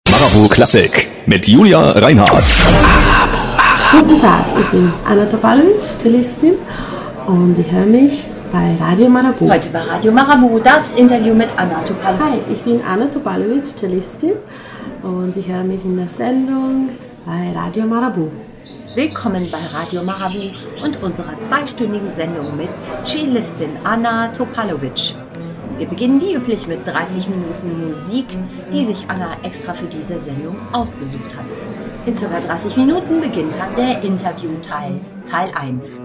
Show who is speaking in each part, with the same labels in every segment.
Speaker 1: Marabu Klassik mit Julia Reinhardt.
Speaker 2: Guten Tag, ich bin Anna Topalovic, Cellistin, und Sie hören mich bei Radio Marabu.
Speaker 3: Heute bei Radio Marabu das Interview mit Anna Topalovic.
Speaker 2: Hi, ich bin Anna Topalovic, Cellistin, und Sie hören mich in der Sendung bei Radio Marabu.
Speaker 3: Willkommen bei Radio Marabu und unserer zweistündigen Sendung mit Cellistin Anna Topalovic. Wir beginnen wie üblich mit 30 Minuten Musik, die sich Anna extra für diese Sendung ausgesucht hat. In ca. 30 Minuten beginnt dann der Interviewteil, Teil 1.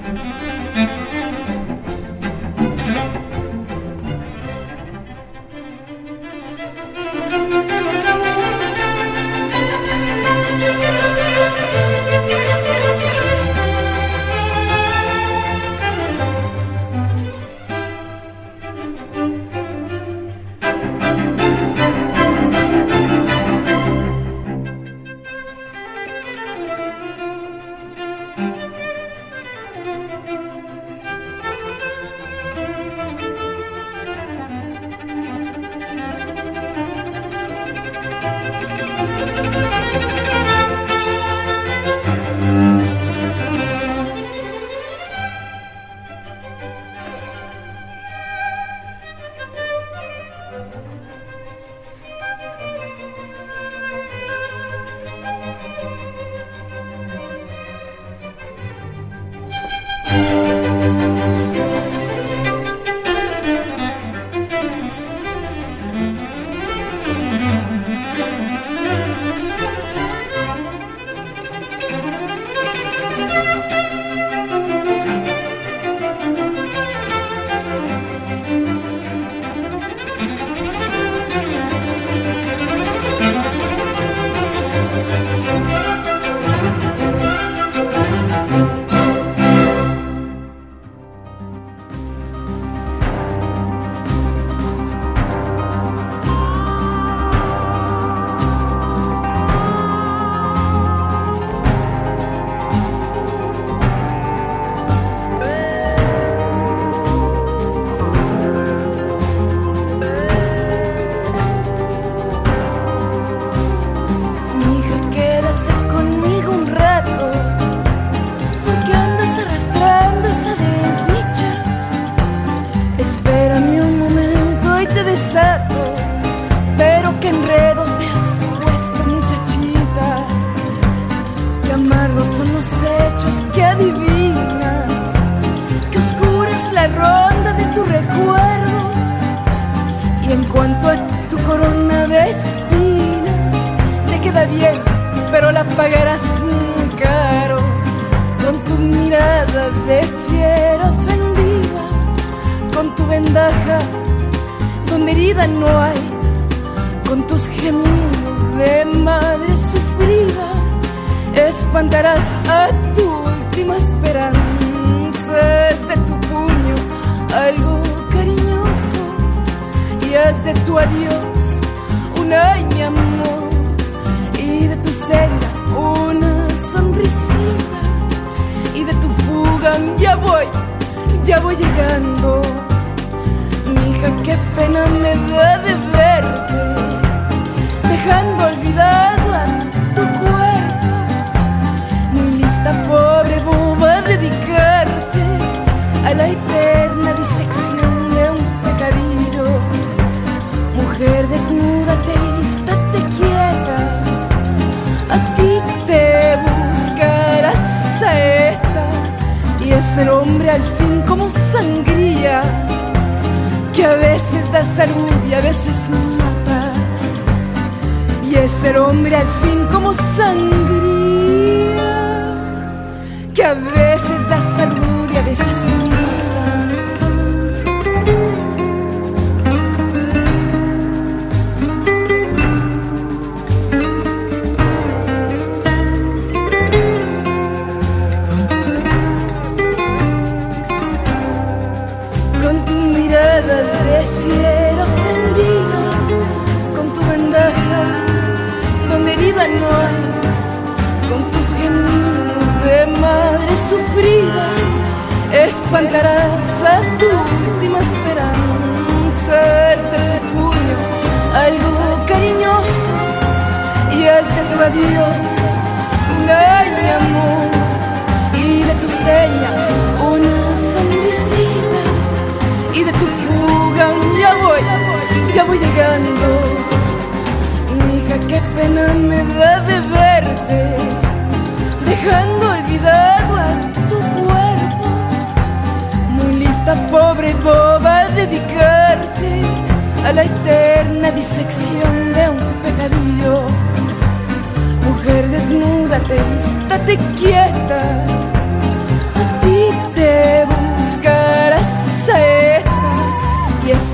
Speaker 4: Mujer, desnúdate, estate quieta. A ti te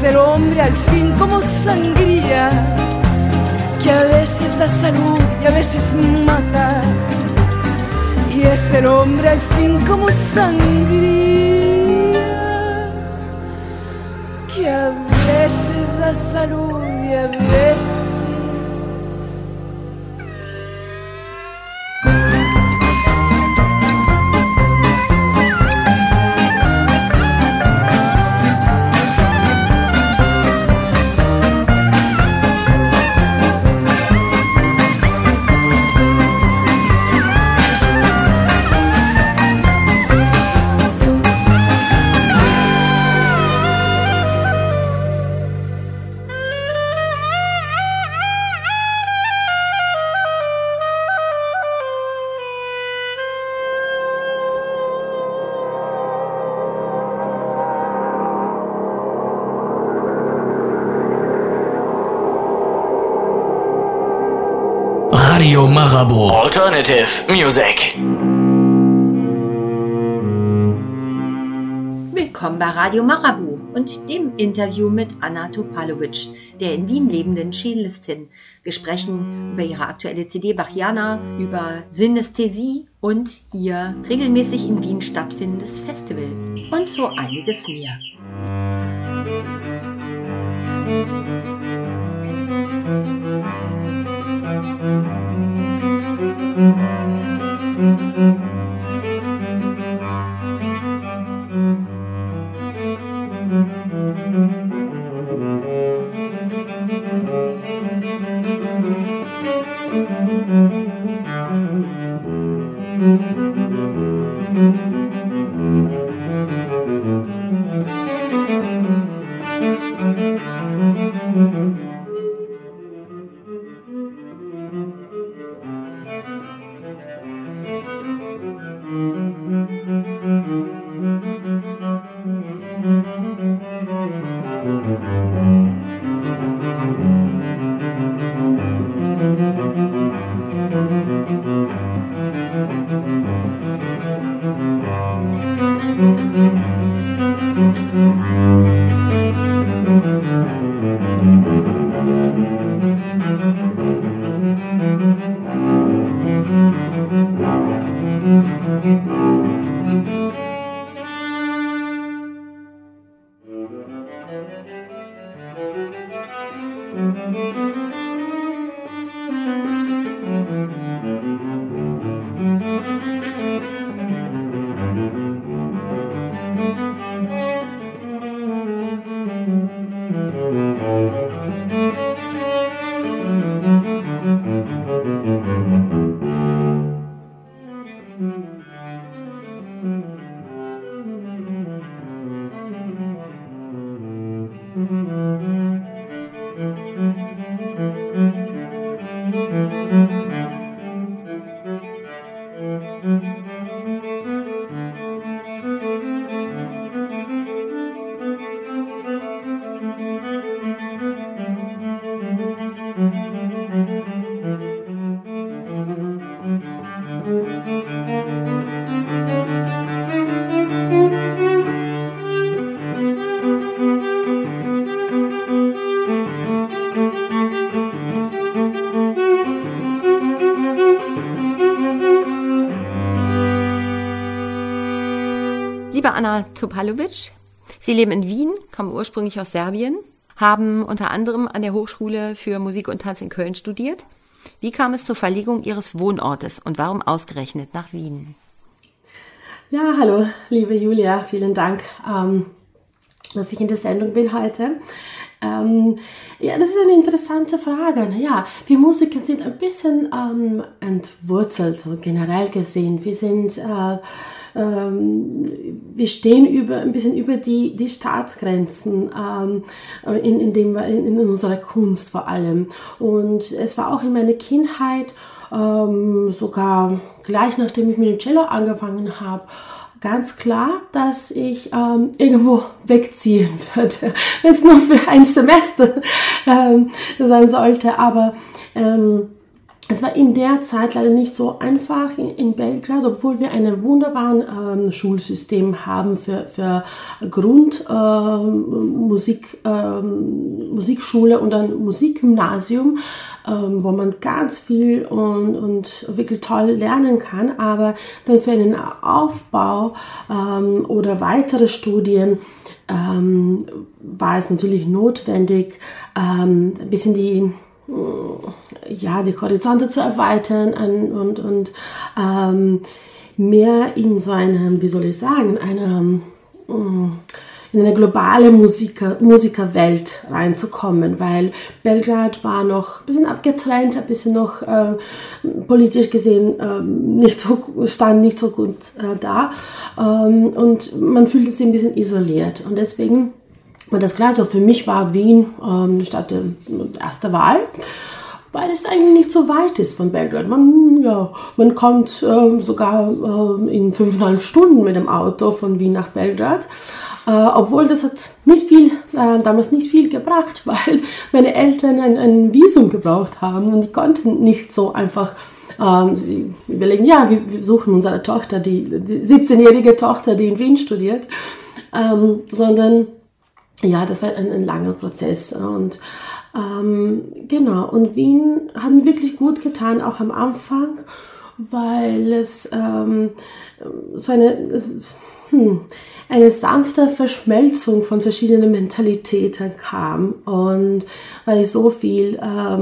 Speaker 4: es el hombre al fin como sangría, que a veces da salud y a veces mata. Y es el hombre al fin como sangría, que a veces da salud y a veces...
Speaker 5: Radio Marabout. Alternative Music.
Speaker 3: Willkommen bei Radio Marabout und dem Interview mit Anna Topalovic, der in Wien lebenden Cellistin. Wir sprechen über ihre aktuelle CD Bachiana, über Synästhesie und ihr regelmäßig in Wien stattfindendes Festival und so einiges mehr. Liebe Anna Topalovic, Sie leben in Wien, kommen ursprünglich aus Serbien, haben unter anderem an der Hochschule für Musik und Tanz in Köln studiert. Wie kam es zur Verlegung Ihres Wohnortes und warum ausgerechnet nach Wien?
Speaker 2: Ja, hallo, liebe Julia, vielen Dank, dass ich in der Sendung bin heute. Ja, das ist eine interessante Frage. Ja, wir Musiker sind ein bisschen entwurzelt, so generell gesehen. Wir stehen ein bisschen über die Staatsgrenzen in unserer Kunst vor allem. Und es war auch in meiner Kindheit, sogar gleich nachdem ich mit dem Cello angefangen habe, ganz klar, dass ich irgendwo wegziehen würde, wenn es nur für ein Semester sein sollte. Aber Es war in der Zeit leider nicht so einfach in Belgrad, obwohl wir ein wunderbares Schulsystem haben für Musikschule und ein Musikgymnasium, wo man ganz viel und wirklich toll lernen kann. Aber dann für einen Aufbau oder weitere Studien war es natürlich notwendig, ein bisschen die Horizonte zu erweitern und mehr in so eine, wie soll ich sagen, in eine globale Musikerwelt reinzukommen, weil Belgrad war noch ein bisschen abgetrennt, ein bisschen noch politisch gesehen stand nicht so gut da und man fühlte sich ein bisschen isoliert und deswegen und das klar, so für mich war Wien statt der erste Wahl, weil es eigentlich nicht so weit ist von Belgrad. Man kommt sogar in 5,5 Stunden mit dem Auto von Wien nach Belgrad. Obwohl das hat damals nicht viel gebracht, weil meine Eltern ein Visum gebraucht haben und die konnten nicht so einfach sie überlegen, wir suchen unsere Tochter, die 17-jährige Tochter, die in Wien studiert, sondern das war ein langer Prozess und genau, und Wien hat mir wirklich gut getan, auch am Anfang, weil es so eine sanfte Verschmelzung von verschiedenen Mentalitäten kam und weil ich so viel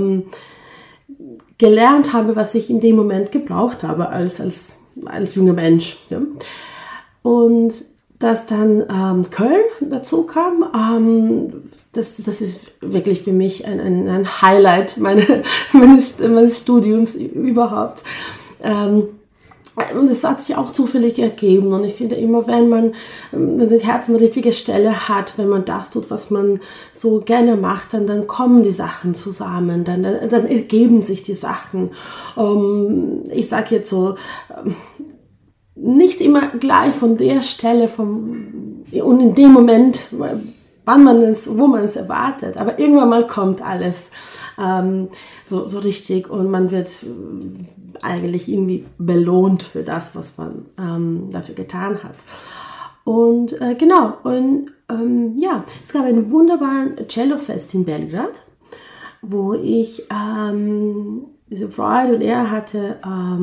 Speaker 2: gelernt habe, was ich in dem Moment gebraucht habe als junger Mensch. Ja. Und dass dann Köln dazu kam, das ist wirklich für mich ein Highlight meines Studiums überhaupt. Und es hat sich auch zufällig ergeben. Und ich finde immer, wenn das Herz eine richtige Stelle hat, wenn man das tut, was man so gerne macht, dann kommen die Sachen zusammen, dann ergeben sich die Sachen. Ich sage jetzt so, nicht immer gleich von der Stelle und in dem Moment, wo man es erwartet, aber irgendwann mal kommt alles so richtig und man wird eigentlich irgendwie belohnt für das, was man dafür getan hat. Und genau, und es gab einen wunderbaren Cellofest in Belgrad, wo ich diese Freude und Ehre hatte,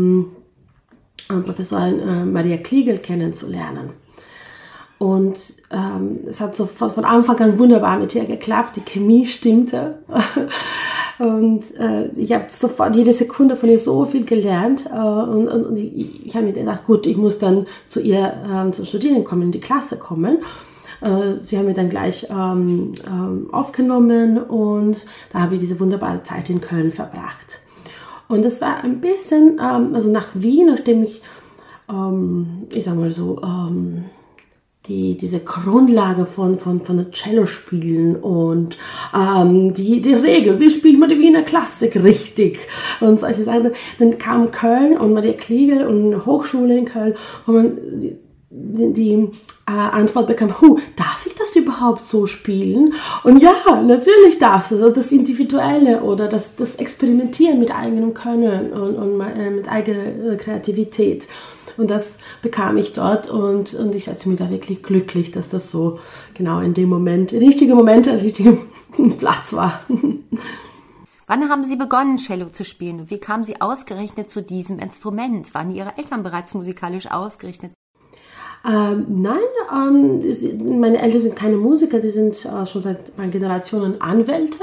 Speaker 2: Professorin Maria Kliegel kennenzulernen. Und es hat sofort von Anfang an wunderbar mit ihr geklappt, die Chemie stimmte. Und ich habe sofort jede Sekunde von ihr so viel gelernt. Und ich habe mir gedacht, gut, ich muss dann zu ihr zu studieren kommen, in die Klasse kommen. Sie haben mich dann gleich aufgenommen und da habe ich diese wunderbare Zeit in Köln verbracht. Und das war ein bisschen, also nach Wien, nachdem ich sag mal so, diese Grundlage von Cello spielen und die Regel, wie spielt man die Wiener Klassik richtig und solche Sachen. Dann kam Köln und Maria Kliegel und eine Hochschule in Köln, wo man die Antwort bekam, darf ich das überhaupt so spielen? Und ja, natürlich darfst du. Also das Individuelle oder das Experimentieren mit eigenem Können und mit eigener Kreativität. Und das bekam ich dort und ich schätze mich da wirklich glücklich, dass das so genau in dem Moment, der richtige Platz war.
Speaker 3: Wann haben Sie begonnen, Cello zu spielen und wie kamen Sie ausgerechnet zu diesem Instrument? Waren Ihre Eltern bereits musikalisch ausgerichtet?
Speaker 2: Nein, meine Eltern sind keine Musiker, die sind schon seit Generationen Anwälte.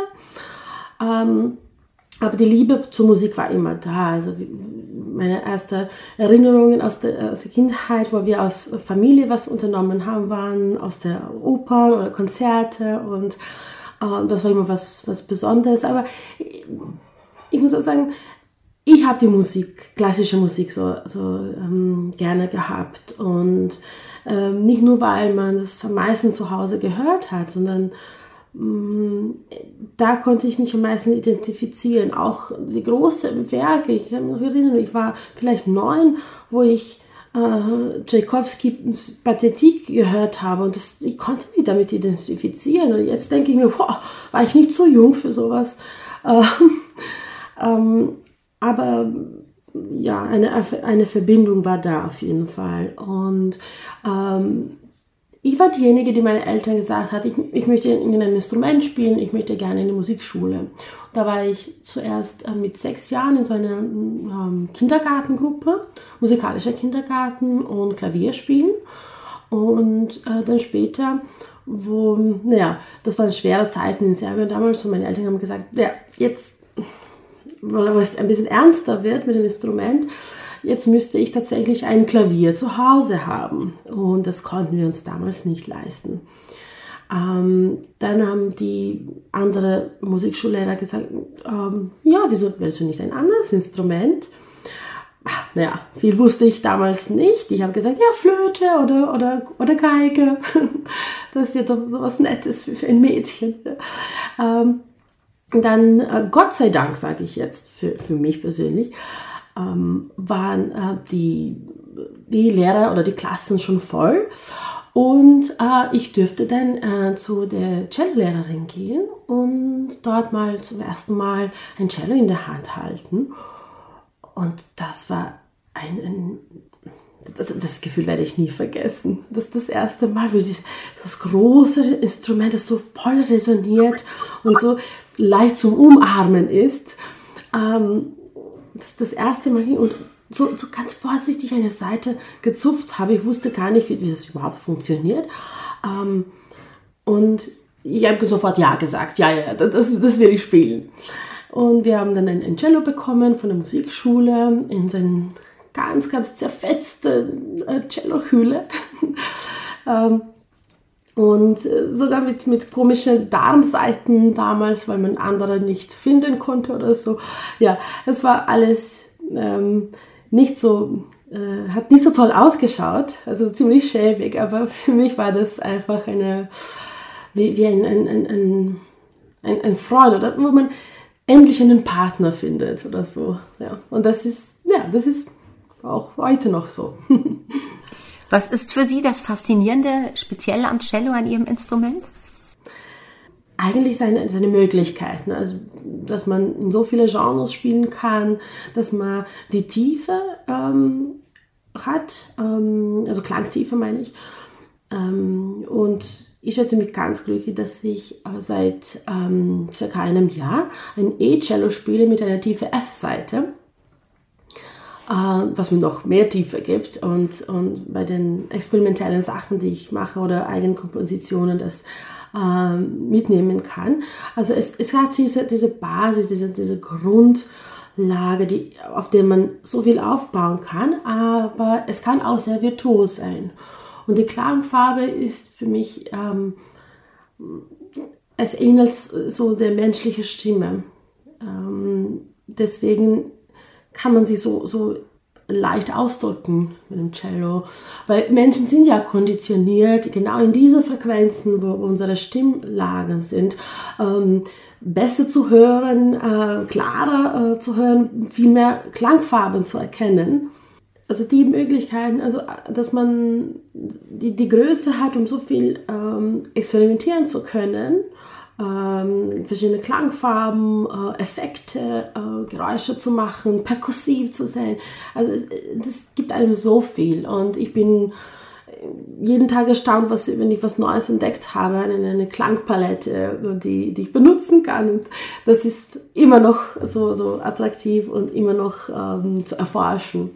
Speaker 2: Aber die Liebe zur Musik war immer da. Also meine ersten Erinnerungen aus der Kindheit, wo wir als Familie was unternommen haben, waren aus der Opern oder Konzerte und das war immer was Besonderes. Aber ich muss auch sagen, ich habe die Musik, klassische Musik so gerne gehabt und nicht nur, weil man das am meisten zu Hause gehört hat, sondern da konnte ich mich am meisten identifizieren. Auch die großen Werke, ich kann mich noch erinnern, ich war vielleicht 9, wo ich Tschaikowskis Pathetik gehört habe und ich konnte mich damit identifizieren. Und jetzt denke ich mir, war ich nicht so jung für sowas. Aber ja, eine Verbindung war da auf jeden Fall. Und ich war diejenige, die meinen Eltern gesagt hat, ich möchte ein Instrument spielen, ich möchte gerne in die Musikschule. Und da war ich zuerst mit 6 Jahren in so einer Kindergartengruppe, musikalischer Kindergarten und Klavier spielen. Und dann später, das waren schwere Zeiten in Serbien damals, und meine Eltern haben gesagt, ja, jetzt, weil es ein bisschen ernster wird mit dem Instrument, jetzt müsste ich tatsächlich ein Klavier zu Hause haben. Und das konnten wir uns damals nicht leisten. Dann haben die anderen Musikschullehrer gesagt, ja, wieso willst du nicht ein anderes Instrument? Naja, viel wusste ich damals nicht. Ich habe gesagt, ja, Flöte oder Geige. Das ist ja doch was Nettes für ein Mädchen. Dann, Gott sei Dank, sage ich jetzt, für mich persönlich, waren die Lehrer oder die Klassen schon voll, und ich dürfte dann zu der Cellolehrerin gehen und dort mal zum ersten Mal ein Cello in der Hand halten, und das war das Gefühl werde ich nie vergessen. Das erste Mal, wie das große Instrument, das so voll resoniert und so leicht zum Umarmen ist, das erste Mal ging und so ganz vorsichtig eine Seite gezupft habe. Ich wusste gar nicht, wie das überhaupt funktioniert. Und ich habe sofort Ja gesagt. Ja, das will ich spielen. Und wir haben dann ein Cello bekommen von der Musikschule in so eine ganz, ganz zerfetzte Cellohülle. Und sogar mit komischen Darmseiten damals, weil man andere nicht finden konnte oder so. Ja, es war alles nicht so, hat nicht so toll ausgeschaut, also ziemlich schäbig, aber für mich war das einfach wie ein Freund, oder wo man endlich einen Partner findet oder so. Ja. Und das ist auch heute noch so.
Speaker 3: Was ist für Sie das Faszinierende, speziell am Cello, an Ihrem Instrument?
Speaker 2: Eigentlich seine Möglichkeiten, also dass man in so viele Genres spielen kann, dass man die Tiefe hat, also Klangtiefe meine ich. Und ich schätze mich ganz glücklich, dass ich seit circa einem Jahr ein E-Cello spiele mit einer tiefe F-Seite, was mir noch mehr Tiefe gibt, und bei den experimentellen Sachen, die ich mache oder Eigenkompositionen, das mitnehmen kann. Also es hat diese Basis, diese Grundlage, auf der man so viel aufbauen kann, aber es kann auch sehr virtuos sein. Und die Klangfarbe ist für mich, es ähnelt so der menschlichen Stimme. Deswegen kann man sie so leicht ausdrücken mit dem Cello. Weil Menschen sind ja konditioniert, genau in diese Frequenzen, wo unsere Stimmlagen sind, besser zu hören, klarer zu hören, viel mehr Klangfarben zu erkennen. Also die Möglichkeiten, also dass man die Größe hat, um so viel experimentieren zu können, verschiedene Klangfarben, Effekte, Geräusche zu machen, perkussiv zu sein. Also das gibt einem so viel, und ich bin jeden Tag erstaunt, wenn ich was Neues entdeckt habe, eine Klangpalette, die ich benutzen kann. Und das ist immer noch so attraktiv und immer noch zu erforschen.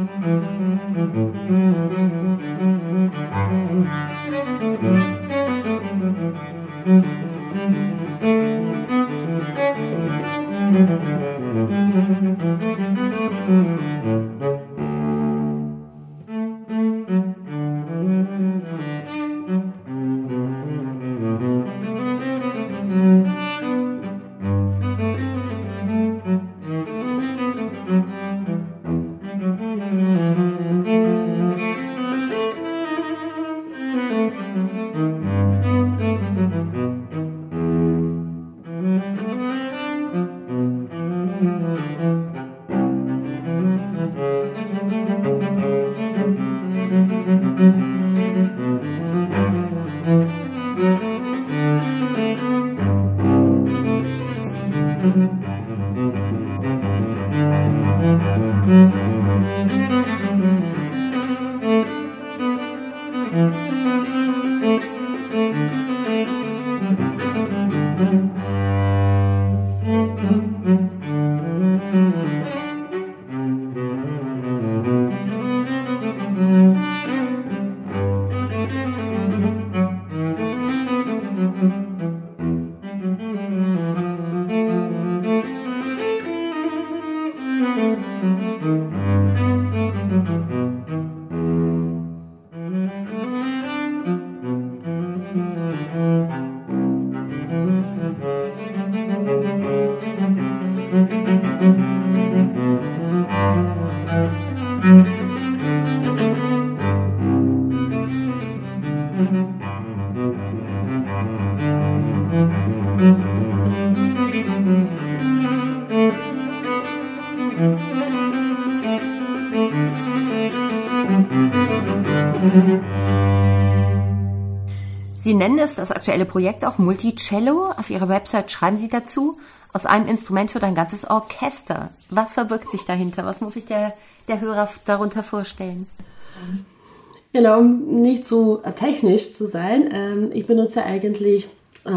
Speaker 3: Sie nennen es, das aktuelle Projekt, auch Multicello. Auf Ihrer Website schreiben Sie dazu, aus einem Instrument wird ein ganzes Orchester. Was verbirgt sich dahinter? Was muss sich der Hörer darunter vorstellen?
Speaker 2: Genau, um nicht so technisch zu sein, ich benutze eigentlich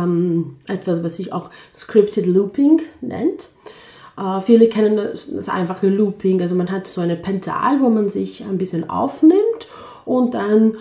Speaker 2: etwas, was sich auch Scripted Looping nennt. Viele kennen das einfache Looping, also man hat so eine Pedal, wo man sich ein bisschen aufnimmt und dann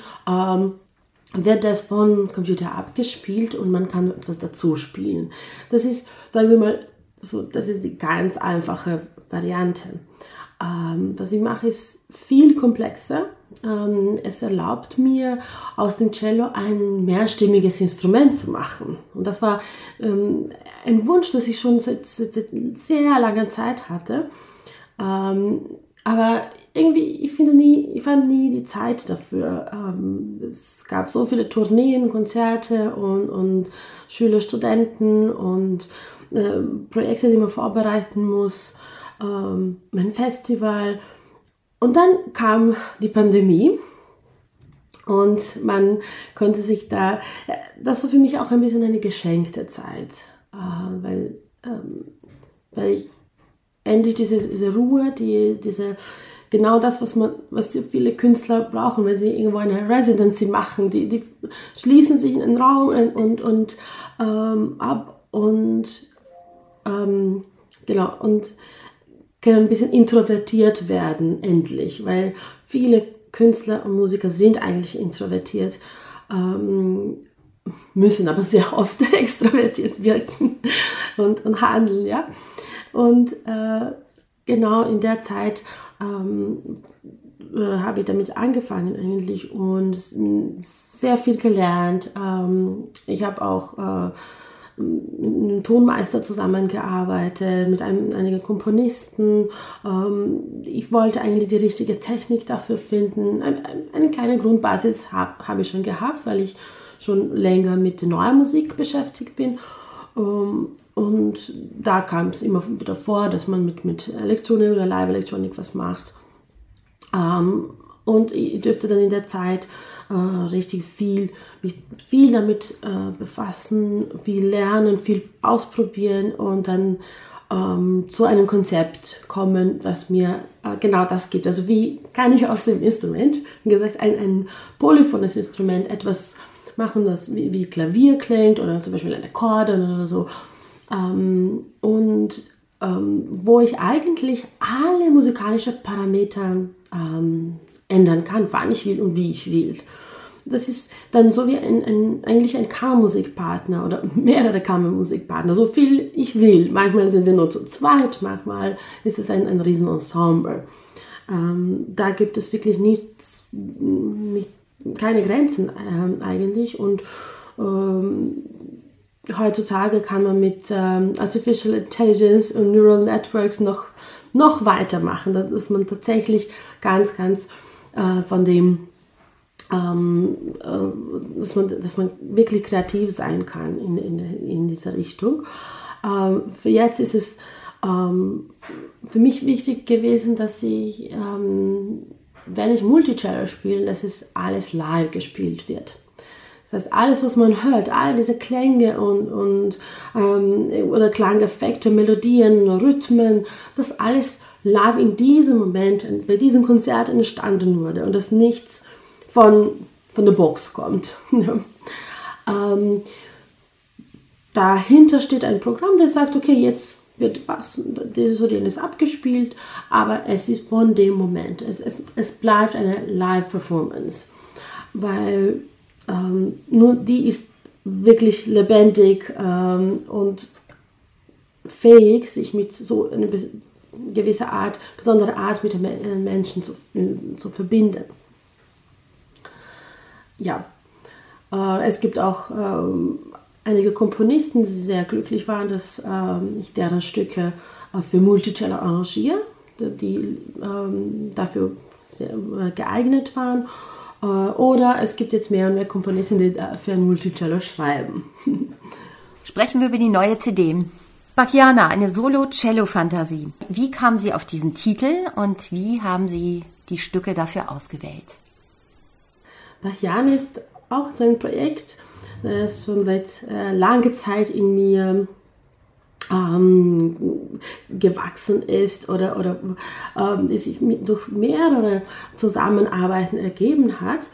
Speaker 2: wird das vom Computer abgespielt und man kann etwas dazu spielen. Das ist, sagen wir mal, so, das ist die ganz einfache Variante. Was ich mache, ist viel komplexer. Es erlaubt mir, aus dem Cello ein mehrstimmiges Instrument zu machen. Und das war ein Wunsch, das ich schon seit sehr langer Zeit hatte. Aber irgendwie, ich fand nie die Zeit dafür. Es gab so viele Tourneen, Konzerte und Schüler, Studenten und Projekte, die man vorbereiten muss, mein Festival. Und dann kam die Pandemie und man konnte sich das war für mich auch ein bisschen eine geschenkte Zeit, weil ich endlich diese Ruhe, genau das, was so viele Künstler brauchen, wenn sie irgendwo eine Residency machen, die schließen sich in einen Raum und ab und genau und können ein bisschen introvertiert werden, endlich, weil viele Künstler und Musiker sind eigentlich introvertiert, müssen aber sehr oft extrovertiert wirken und handeln, ja. Und genau in der Zeit habe ich damit angefangen eigentlich und sehr viel gelernt. Ich habe auch mit einem Tonmeister zusammengearbeitet, mit einigen Komponisten. Ich wollte eigentlich die richtige Technik dafür finden. Eine kleine Grundbasis habe ich schon gehabt, weil ich schon länger mit neuer Musik beschäftigt bin. Und da kam es immer wieder vor, dass man mit Elektronik oder Live-Elektronik was macht. Und ich dürfte dann in der Zeit richtig mich viel damit befassen, viel lernen, viel ausprobieren und dann zu einem Konzept kommen, das mir genau das gibt. Also wie kann ich aus dem Instrument, wie gesagt, ein polyphones Instrument, etwas machen, das wie Klavier klingt oder zum Beispiel ein Akkordeon oder so. Wo ich eigentlich alle musikalischen Parameter ändern kann, wann ich will und wie ich will. Das ist dann so wie eigentlich ein Kammermusikpartner oder mehrere Kammermusikpartner, so viel ich will. Manchmal sind wir nur zu zweit, manchmal ist es ein Riesenensemble. Da gibt es wirklich keine Grenzen eigentlich und heutzutage kann man mit Artificial Intelligence und Neural Networks noch weitermachen, dass man tatsächlich ganz von dem dass man wirklich kreativ sein kann in dieser Richtung. Für jetzt ist es für mich wichtig gewesen, dass ich, wenn ich Multicello spiele, dass es alles live gespielt wird. Das heißt, alles, was man hört, all diese Klänge oder Klangeffekte, Melodien, Rhythmen, das alles live in diesem Moment, bei diesem Konzert entstanden wurde und dass nichts von der Box kommt. Dahinter steht ein Programm, das sagt, okay, jetzt wird dieses oder jenes abgespielt, aber es ist von dem Moment. Es bleibt eine Live-Performance, weil nur die ist wirklich lebendig und fähig, sich mit so einer besondere Art mit den Menschen zu verbinden. Ja, es gibt auch einige Komponisten, die sehr glücklich waren, dass ich deren Stücke für Multicello arrangiere, die dafür sehr geeignet waren. Oder es gibt jetzt mehr und mehr Komponisten, die für ein Multicello schreiben.
Speaker 3: Sprechen wir über die neue CD. Bacchiana, eine Solo-Cello-Fantasie. Wie kamen Sie auf diesen Titel und wie haben Sie die Stücke dafür ausgewählt?
Speaker 2: Bacchiana ist auch so ein Projekt, das schon seit langer Zeit in mir gewachsen ist oder sich durch mehrere Zusammenarbeiten ergeben hat.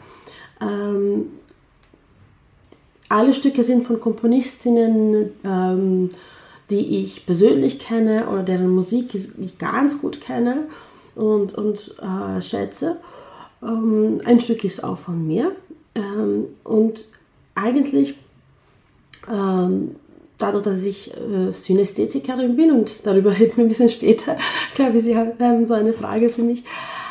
Speaker 2: Alle Stücke sind von Komponistinnen, die ich persönlich kenne oder deren Musik ich ganz gut kenne und schätze. Ein Stück ist auch von mir und eigentlich dadurch, dass ich Synästhetikerin bin und darüber reden wir ein bisschen später, glaube ich, Sie haben so eine Frage für mich,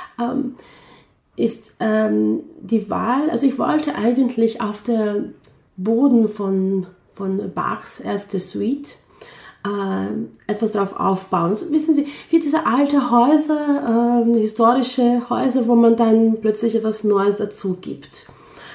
Speaker 2: ist die Wahl, also ich wollte eigentlich auf der Boden von Bachs erste Suite etwas drauf aufbauen. So, wissen Sie, wie diese alte Häuser, historische Häuser, wo man dann plötzlich etwas Neues dazu gibt.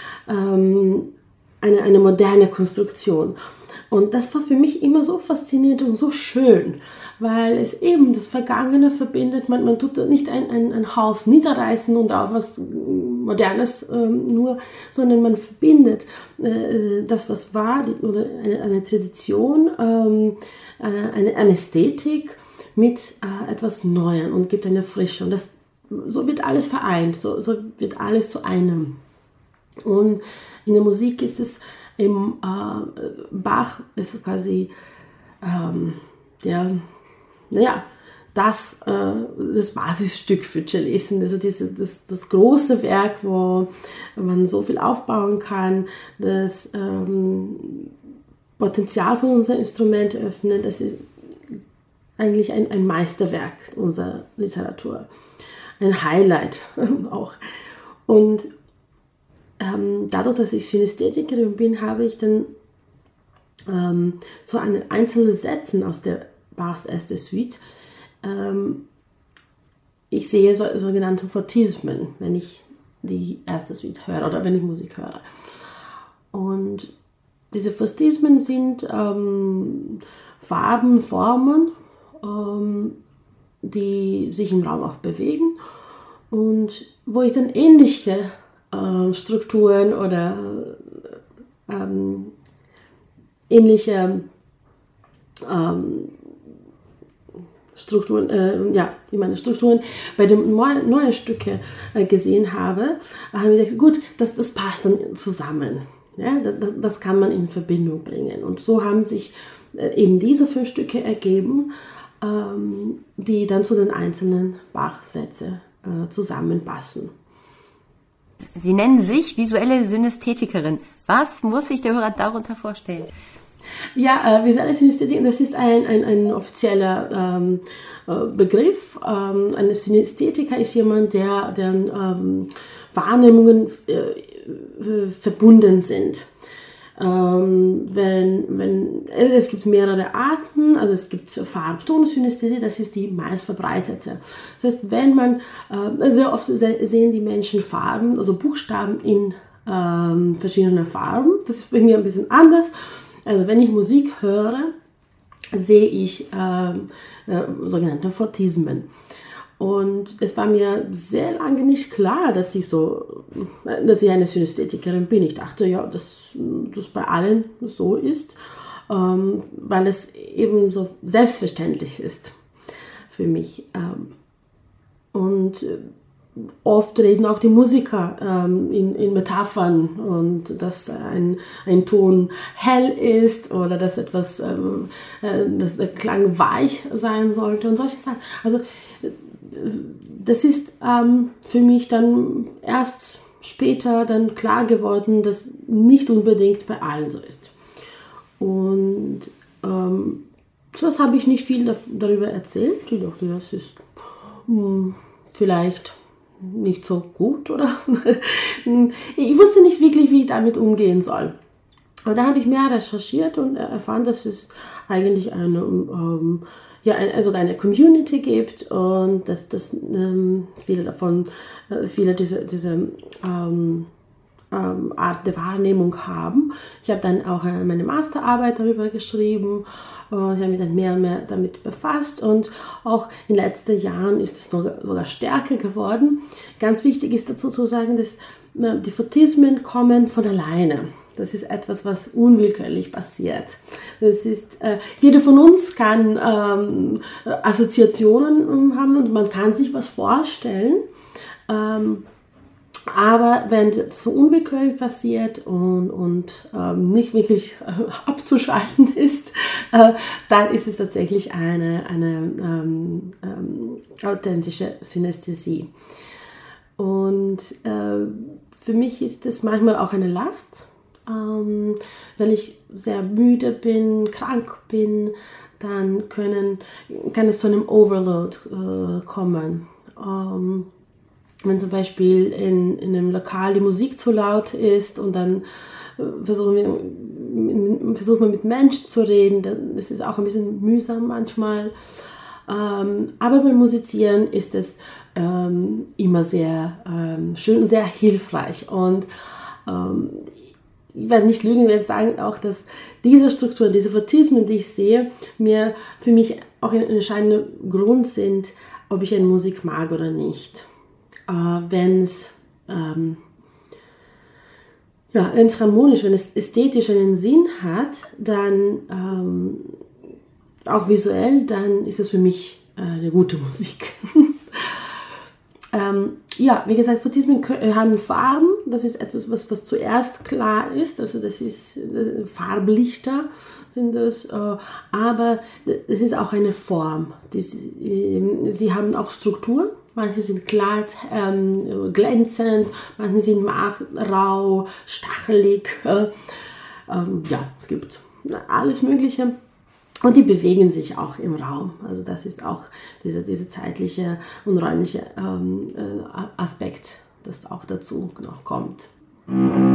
Speaker 2: Eine moderne Konstruktion. Und das war für mich immer so faszinierend und so schön, weil es eben das Vergangene verbindet. Man tut nicht ein Haus niederreißen und drauf was Modernes nur, sondern man verbindet das, was war, oder eine Tradition, eine Ästhetik mit etwas Neuem und gibt eine Frische. Und so wird alles vereint, so wird alles zu einem. Und in der Musik ist es im Bach ist quasi das Basisstück für Cellisten, also das große Werk, wo man so viel aufbauen kann, das Potenzial von unserem Instrument öffnet. Das ist eigentlich ein Meisterwerk unserer Literatur, ein Highlight auch. Und dadurch, dass ich Synästhetikerin bin, habe ich dann zu einen einzelnen Sätzen aus der Bachs erste Suite, ich sehe sogenannte Photismen, wenn ich die erste Suite höre oder wenn ich Musik höre. Und diese Photismen sind Farben, Formen, die sich im Raum auch bewegen und wo ich dann ähnliche Strukturen oder ähnliche Strukturen, wie meine Strukturen bei den neuen Stücke gesehen habe, habe ich gedacht, gut, das passt dann zusammen. Ja, das kann man in Verbindung bringen. Und so haben sich eben diese 5 Stücke ergeben, die dann zu den einzelnen Bach-Sätze zusammenpassen.
Speaker 3: Sie nennen sich visuelle Synästhetikerin. Was muss sich der Hörer darunter vorstellen?
Speaker 2: Ja, visuelle Synästhetik, das ist ein offizieller Begriff. Ein Synästhetiker ist jemand, deren Wahrnehmungen verbunden sind. Es gibt mehrere Arten, also es gibt Farbtonsynästhesie, das ist die meist verbreitete. Das heißt, wenn man, sehr oft sehen die Menschen Farben, also Buchstaben in verschiedenen Farben. Das ist bei mir ein bisschen anders. Also wenn ich Musik höre, sehe ich sogenannte Photismen. Und es war mir sehr lange nicht klar, dass ich eine Synästhetikerin bin. Ich dachte, ja, dass das bei allen so ist, weil es eben so selbstverständlich ist für mich. Und oft reden auch die Musiker in Metaphern und dass ein Ton hell ist oder dass dass der Klang weich sein sollte und solche Sachen. Also das ist für mich dann erst später dann klar geworden, dass nicht unbedingt bei allen so ist. Und zuerst habe ich nicht viel darüber erzählt. Ich dachte, das ist vielleicht nicht so gut, oder? Ich wusste nicht wirklich, wie ich damit umgehen soll. Aber dann habe ich mehr recherchiert und erfahren, dass es eigentlich eine Community gibt und dass viele diese Art der Wahrnehmung haben. Ich habe dann auch meine Masterarbeit darüber geschrieben und ich habe mich dann mehr und mehr damit befasst und auch in den letzten Jahren ist es sogar stärker geworden. Ganz wichtig ist dazu zu sagen, dass die Photismen kommen von alleine. Das ist etwas, was unwillkürlich passiert. Das ist, jeder von uns kann Assoziationen haben und man kann sich was vorstellen. Aber wenn das so unwillkürlich passiert und nicht wirklich abzuschalten ist, dann ist es tatsächlich eine authentische Synästhesie. Und für mich ist es manchmal auch eine Last. Wenn ich sehr müde bin, krank bin, dann kann es zu einem Overload kommen. Wenn zum Beispiel in einem Lokal die Musik zu laut ist und dann versucht man mit Menschen zu reden, dann ist es auch ein bisschen mühsam manchmal. Aber beim Musizieren ist es immer sehr schön und sehr hilfreich. Und ich werde nicht lügen, ich werde sagen auch, dass diese Strukturen, diese Photismen, die ich sehe, für mich auch ein entscheidender Grund sind, ob ich eine Musik mag oder nicht. Wenn es harmonisch, wenn es ästhetisch einen Sinn hat, dann auch visuell, dann ist es für mich eine gute Musik. Wie gesagt, Photismen haben Farben, das ist etwas, was zuerst klar ist, also das Farblichter sind das, aber es ist auch eine Form. Sie haben auch Struktur. Manche sind glatt, glänzend, manche sind rau, stachelig. Es gibt alles Mögliche. Und die bewegen sich auch im Raum. Also das ist auch dieser zeitliche und räumliche Aspekt, das auch dazu noch kommt.